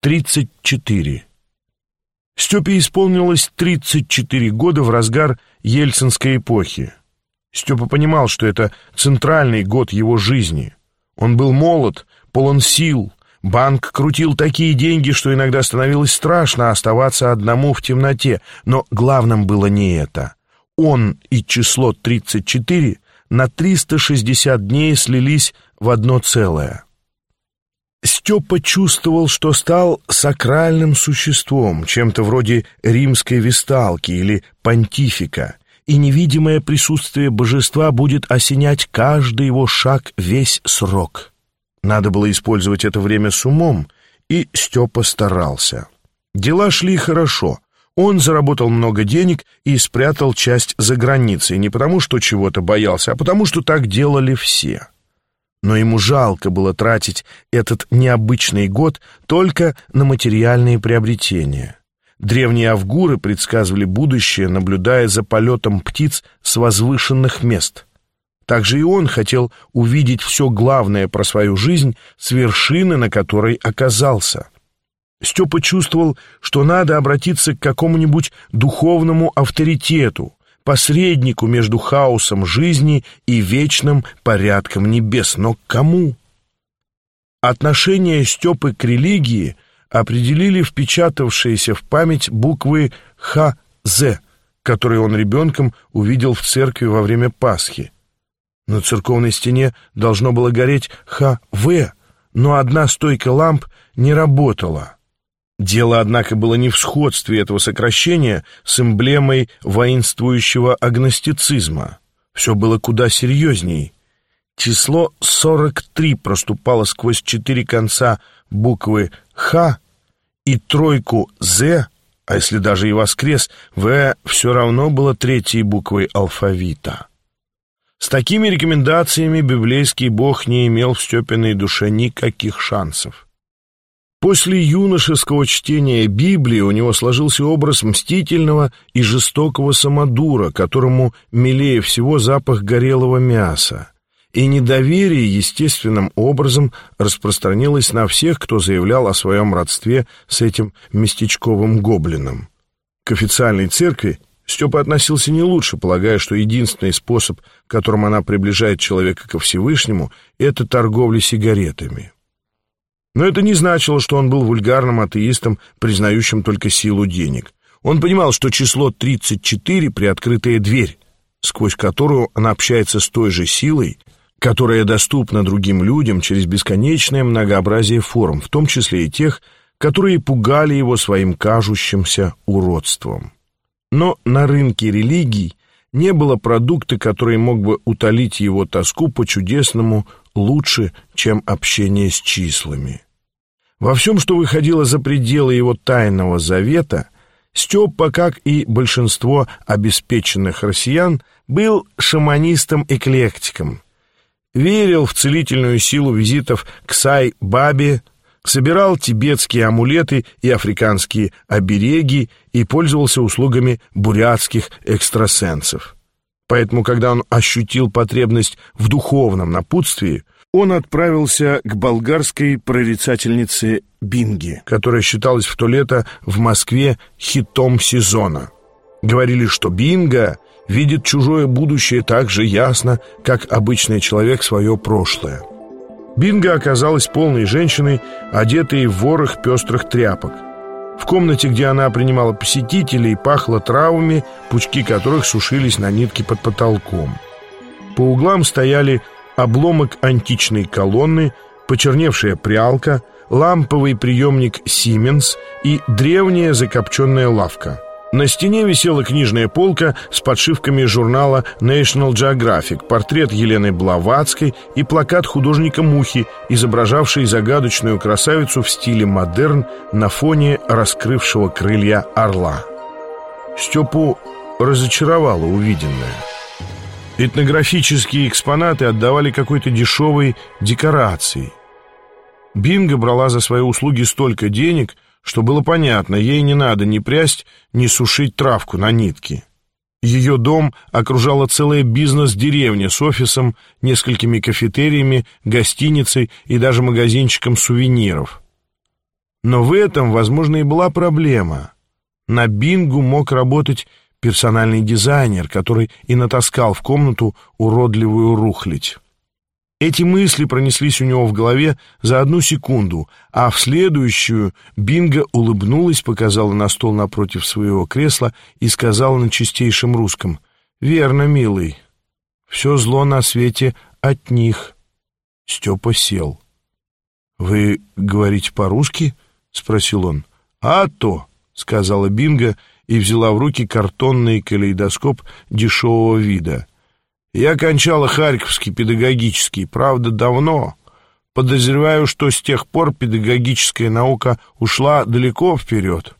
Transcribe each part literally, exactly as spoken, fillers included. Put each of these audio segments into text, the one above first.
тридцать четыре. Степе исполнилось тридцать четыре года в разгар ельцинской эпохи. Степа понимал, что это центральный год его жизни. Он был молод, полон сил. Банк крутил такие деньги, что иногда становилось страшно оставаться одному в темноте. Но главным было не это. Он и число тридцать четыре на триста шестьдесят дней слились в одно целое. Степа чувствовал, что стал сакральным существом, чем-то вроде римской весталки или понтифика, и невидимое присутствие божества будет осенять каждый его шаг весь срок. Надо было использовать это время с умом, и Степа старался. Дела шли хорошо. Он заработал много денег и спрятал часть за границей, не потому что чего-то боялся, а потому что так делали все. Но ему жалко было тратить этот необычный год только на материальные приобретения. Древние авгуры предсказывали будущее, наблюдая за полетом птиц с возвышенных мест. Также и он хотел увидеть все главное про свою жизнь с вершины, на которой оказался. Степа чувствовал, что надо обратиться к какому-нибудь духовному авторитету, посреднику между хаосом жизни и вечным порядком небес. Но к кому? Отношение Степы к религии определили впечатавшиеся в память буквы Х З, которые он ребенком увидел в церкви во время Пасхи. На церковной стене должно было гореть Х В, но одна стойка ламп не работала. Дело, однако, было не в сходстве этого сокращения с эмблемой воинствующего агностицизма. Все было куда серьезней. Число сорок три проступало сквозь четыре конца буквы Х, и тройку З, а если даже и воскрес, В все равно было третьей буквой алфавита. С такими рекомендациями библейский бог не имел в Степиной душе никаких шансов. После юношеского чтения Библии у него сложился образ мстительного и жестокого самодура, которому милее всего запах горелого мяса. И недоверие естественным образом распространилось на всех, кто заявлял о своем родстве с этим местечковым гоблином. К официальной церкви Степа относился не лучше, полагая, что единственный способ, которым она приближает человека ко Всевышнему, это торговля сигаретами. Но это не значило, что он был вульгарным атеистом, признающим только силу денег. Он понимал, что число тридцать четыре — приоткрытая дверь, сквозь которую она общается с той же силой, которая доступна другим людям через бесконечное многообразие форм, в том числе и тех, которые пугали его своим кажущимся уродством. Но на рынке религий не было продукта, который мог бы утолить его тоску по чудесному лучше, чем общение с числами. Во всем, что выходило за пределы его тайного завета, Степа, как и большинство обеспеченных россиян, был шаманистом-эклектиком, верил в целительную силу визитов к Сай-Бабе, собирал тибетские амулеты и африканские обереги и пользовался услугами бурятских экстрасенсов. Поэтому, когда он ощутил потребность в духовном напутствии, он отправился к болгарской прорицательнице Бинге, которая считалась в то лето в Москве хитом сезона. Говорили, что Бинга видит чужое будущее так же ясно, как обычный человек свое прошлое. Бинга оказалась полной женщиной, одетой в ворох пестрых тряпок. В комнате, где она принимала посетителей, пахло травами, пучки которых сушились на нитке под потолком. По углам стояли обломок античной колонны, почерневшая прялка, ламповый приемник «Сименс» и древняя закопченная лавка. На стене висела книжная полка с подшивками журнала National Geographic, портрет Елены Блаватской и плакат художника Мухи, изображавший загадочную красавицу в стиле модерн на фоне раскрывшего крылья орла. Степу разочаровало увиденное. Этнографические экспонаты отдавали какой-то дешевой декорацией. Бинга брала за свои услуги столько денег, что было понятно, ей не надо ни прясть, ни сушить травку на нитке. Ее дом окружала целая бизнес-деревня с офисом, несколькими кафетериями, гостиницей и даже магазинчиком сувениров. Но в этом, возможно, и была проблема. На Бингу мог работать персональный дизайнер, который и натаскал в комнату уродливую рухлядь. Эти мысли пронеслись у него в голове за одну секунду, а в следующую Бинго улыбнулась, показала на стол напротив своего кресла и сказала на чистейшем русском: «Верно, милый, все зло на свете от них». Степа сел. «Вы говорите по-русски?» — спросил он. «А то», — сказала Бинго и взяла в руки картонный калейдоскоп дешевого вида. «Я кончала Харьковский педагогический, правда, давно. Подозреваю, что с тех пор педагогическая наука ушла далеко вперед».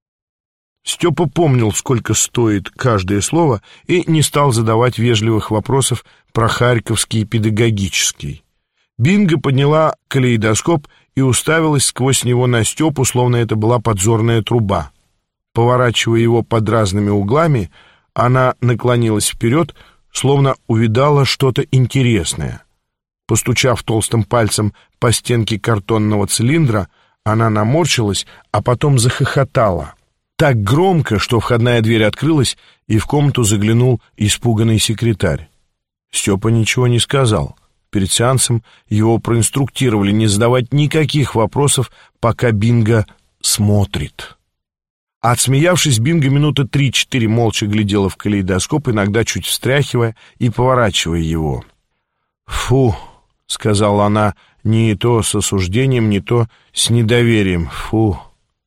Степа помнил, сколько стоит каждое слово, и не стал задавать вежливых вопросов про Харьковский педагогический. Бинго подняла калейдоскоп и уставилась сквозь него на Степу, словно это была подзорная труба. Поворачивая его под разными углами, она наклонилась вперед, словно увидала что-то интересное. Постучав толстым пальцем по стенке картонного цилиндра, она наморщилась, а потом захохотала. Так громко, что входная дверь открылась, и в комнату заглянул испуганный секретарь. Степа ничего не сказал. Перед сеансом его проинструктировали не задавать никаких вопросов, пока Бинго смотрит. Отсмеявшись, Бинго минуты три-четыре молча глядела в калейдоскоп, иногда чуть встряхивая и поворачивая его. «Фу», — сказала она, не то с осуждением, не то с недоверием. «Фу».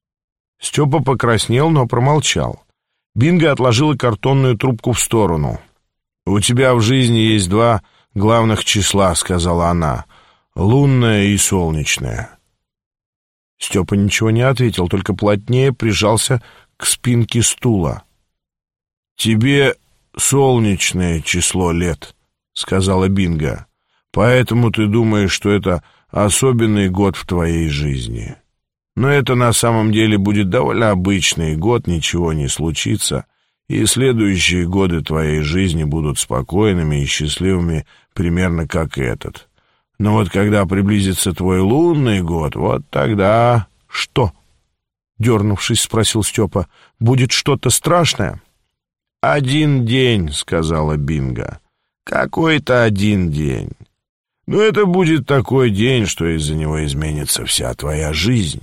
Степа покраснел, но промолчал. Бинго отложила картонную трубку в сторону. «У тебя в жизни есть два главных числа», — сказала она, — «лунное и солнечное». Степа ничего не ответил, только плотнее прижался к спинке стула. «Тебе солнечное число лет», — сказала Бинго, — «поэтому ты думаешь, что это особенный год в твоей жизни. Но это на самом деле будет довольно обычный год, ничего не случится, и следующие годы твоей жизни будут спокойными и счастливыми, примерно как этот. Но вот когда приблизится твой лунный год, вот тогда...» «Что?» — дернувшись, спросил Степа. «Будет что-то страшное?» «Один день», — сказала Бинго. «Какой-то один день. Но это будет такой день, что из-за него изменится вся твоя жизнь.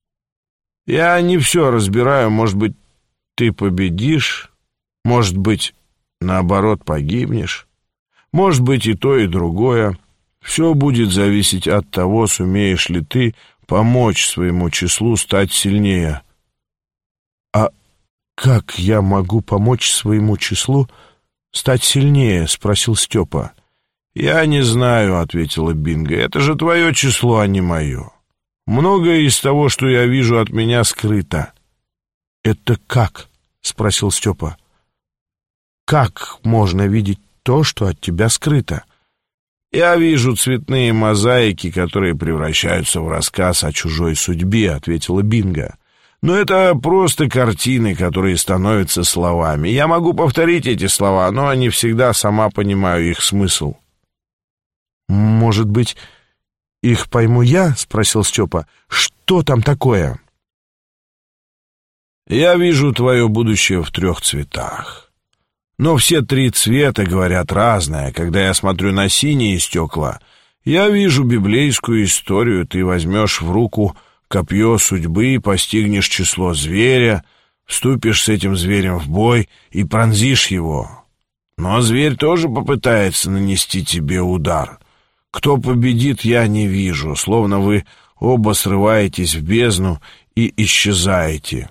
Я не все разбираю, может быть, ты победишь, может быть, наоборот, погибнешь, может быть, и то, и другое. Все будет зависеть от того, сумеешь ли ты помочь своему числу стать сильнее». «А как я могу помочь своему числу стать сильнее?» — спросил Степа. «Я не знаю», — ответила Бинго. «Это же твое число, а не мое. Многое из того, что я вижу, от меня скрыто». «Это как?» — спросил Степа. «Как можно видеть то, что от тебя скрыто?» «Я вижу цветные мозаики, которые превращаются в рассказ о чужой судьбе», — ответила Бинго. «Но это просто картины, которые становятся словами. Я могу повторить эти слова, но не всегда сама понимаю их смысл». «Может быть, их пойму я?» — спросил Степа. «Что там такое?» «Я вижу твое будущее в трех цветах. Но все три цвета говорят разное. Когда я смотрю на синие стекла, я вижу библейскую историю. Ты возьмешь в руку копье судьбы, постигнешь число зверя, вступишь с этим зверем в бой и пронзишь его. Но зверь тоже попытается нанести тебе удар. Кто победит, я не вижу, словно вы оба срываетесь в бездну и исчезаете».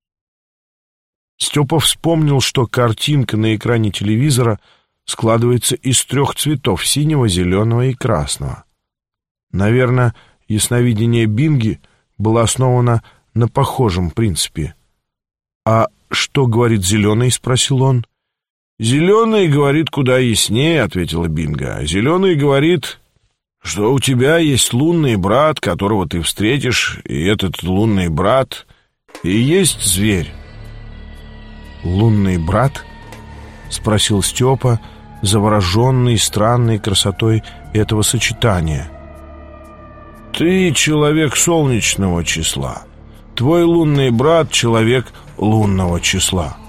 Степа вспомнил, что картинка на экране телевизора складывается из трех цветов — синего, зеленого и красного. Наверное, ясновидение Бинги было основано на похожем принципе. «А что говорит зеленый?» — спросил он. «Зеленый говорит куда яснее», — ответила Бинго. «Зеленый говорит, что у тебя есть лунный брат, которого ты встретишь, и этот лунный брат и есть зверь». «Лунный брат?» — спросил Степа, завороженный странной красотой этого сочетания. «Ты человек солнечного числа. Твой лунный брат — человек лунного числа».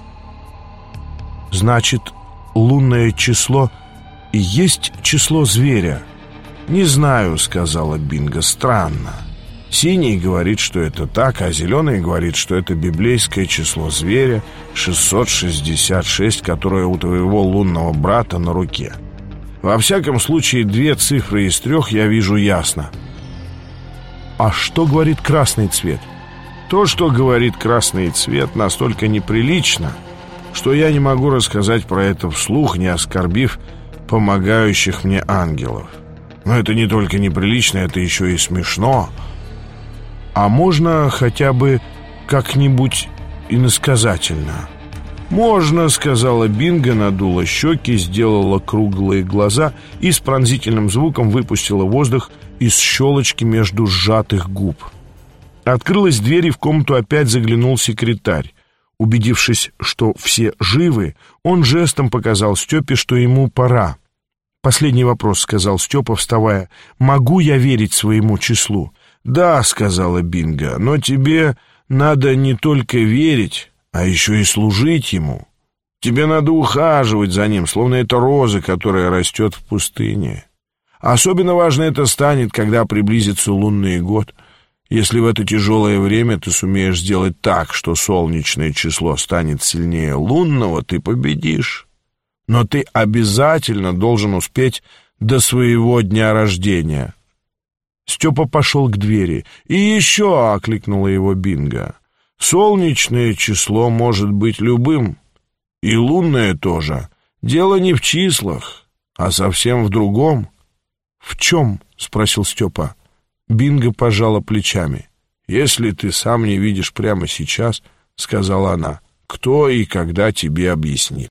«Значит, лунное число и есть число зверя?» «Не знаю», — сказала Бинго, — «странно. Синий говорит, что это так, а зеленый говорит, что это библейское число зверя шестьсот шестьдесят шесть, которое у твоего лунного брата на руке. Во всяком случае, две цифры из трех я вижу ясно». «А что говорит красный цвет?» «То, что говорит красный цвет, настолько неприлично, что я не могу рассказать про это вслух, не оскорбив помогающих мне ангелов. Но это не только неприлично, это еще и смешно». «А можно хотя бы как-нибудь иносказательно?» «Можно», — сказала Бинго, надула щеки, сделала круглые глаза и с пронзительным звуком выпустила воздух из щелочки между сжатых губ. Открылась дверь, и в комнату опять заглянул секретарь. Убедившись, что все живы, он жестом показал Степе, что ему пора. «Последний вопрос», — сказал Степа, вставая. «Могу я верить своему числу?» «Да», — сказала Бинго, — «но тебе надо не только верить, а еще и служить ему. Тебе надо ухаживать за ним, словно это роза, которая растет в пустыне. Особенно важно это станет, когда приблизится лунный год. Если в это тяжелое время ты сумеешь сделать так, что солнечное число станет сильнее лунного, ты победишь. Но ты обязательно должен успеть до своего дня рождения». Степа пошел к двери. «И еще», — окликнула его Бинго, — «солнечное число может быть любым, и лунное тоже. Дело не в числах, а совсем в другом». «В чем?» — спросил Степа. Бинго пожала плечами. «Если ты сам не видишь прямо сейчас, — сказала она, — кто и когда тебе объяснит?»